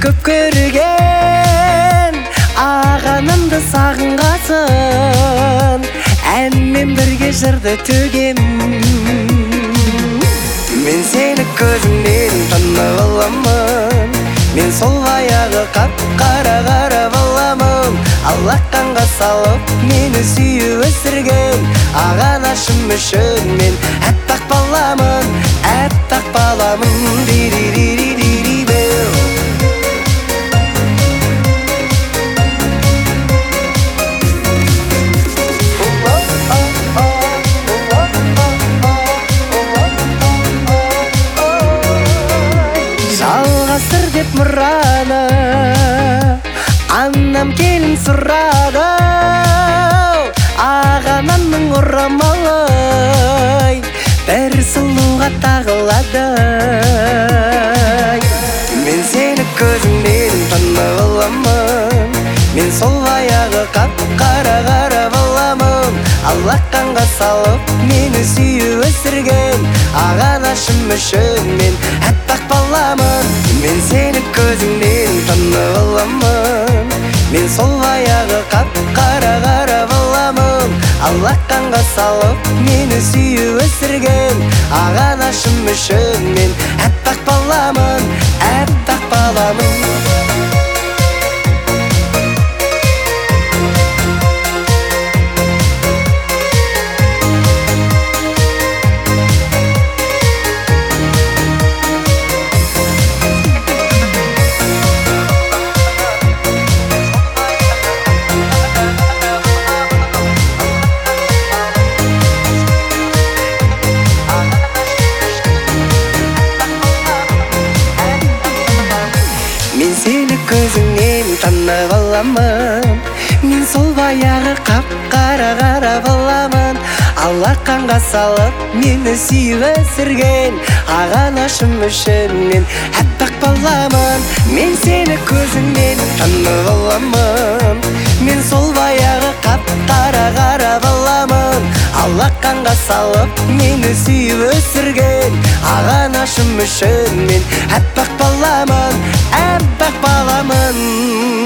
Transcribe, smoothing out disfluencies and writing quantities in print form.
көп көрген ағанымды сағынғасын, әнмен бірге жырды төгем. Мен сені көзіңнен танып аламын, мен сол баяғы қап-қара қарап аламын. Алақанға салып мені сүйіп өсірген ағанашым үшін мен әппақ баламын, әппақ баламын. Жалғастыр деп мұраны анам келін сұрады, ағанамның орамалы бір сұлуға тағылады. Мен сені көзіңнен танып аламын, мен сол баяғы қап-қара қарап аламын. Алақанға салып мені сүйіп өсірген ағанашым үшін мен әппақ баламын. Мен сені көзіңнен танып аламын, мен сол баяғы қап-қара қарап аламын. Алақанға салып мені сүйіп өсірген ағанашым үшін мен әппақ баламын, әппақ баламын. Мен сені көзіңнен танып аламын, мен сол баяғы қап-қара қарап аламын. Алақанға салып мені сүйіп өсірген ағанашым үшін мен әппақ баламын. Мен сені көзіңнен танып аламын, мен сол баяғы қап-қара қарап аламын. Алақанға салып мені сүйіп өсірген ағанашым үшін мен әппақ баламын, әппақ баламын.